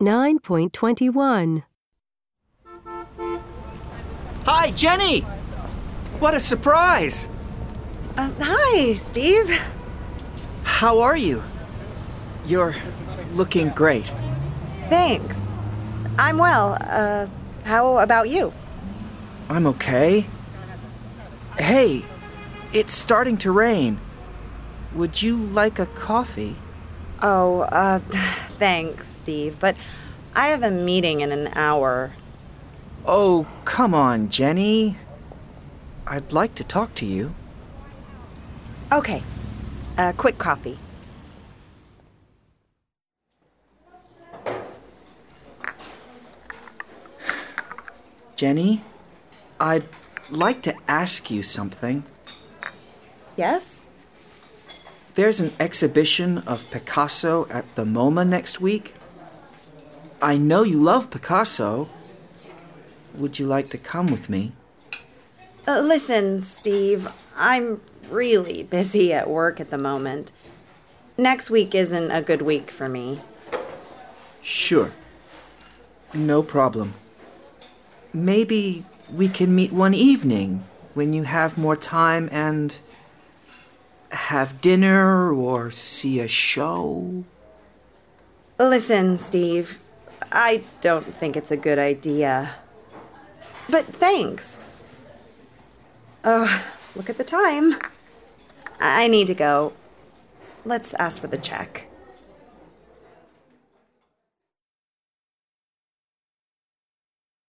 9.21. Hi, Jenny! What a surprise! Hi, Steve. How are you? You're looking great. Thanks. I'm well. How about you? I'm okay. Hey, it's starting to rain. Would you like a coffee? Oh, thanks, Steve, but I have a meeting in an hour. Oh, come on, Jenny. I'd like to talk to you. Okay. Quick coffee. Jenny, I'd like to ask you something. Yes? There's an exhibition of Picasso at the MoMA next week. I know you love Picasso. Would you like to come with me? Listen, Steve, I'm really busy at work at the moment. Next week isn't a good week for me. Sure. No problem. Maybe we can meet one evening when you have more time and have dinner or see a show. Listen, Steve, I don't think it's a good idea. But thanks. Oh, look at the time. I need to go. Let's ask for the check.